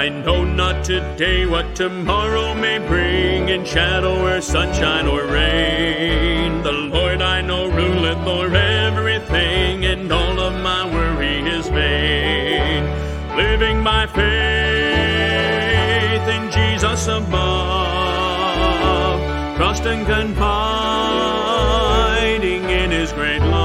I know not today what tomorrow may bring, in shadow or sunshine or rain. The Lord I know ruleth o'er everything, and all of my worry is vain. Living by faith in Jesus above, trust and confiding in His great love.